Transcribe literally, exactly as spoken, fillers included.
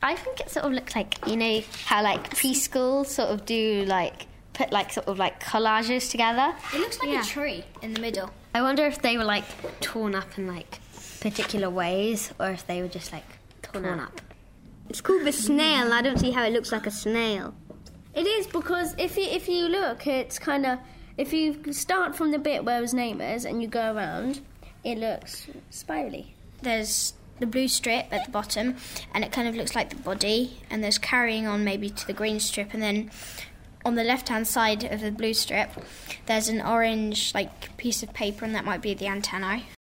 I think it sort of looks like, you know, how like preschool sort of do like put like sort of like collages together. It looks like Yeah. a tree in the middle. I wonder if they were like torn up in like particular ways, or if they were just like torn, Torn up. It's called the snail. I don't see how it looks like a snail. It is, because if you, if you look, it's kind of... If you start from the bit where his name is and you go around, it looks spirally. There's the blue strip at the bottom, and it kind of looks like the body, and there's carrying on maybe to the green strip, and then on the left-hand side of the blue strip, there's an orange like piece of paper, and that might be the antennae.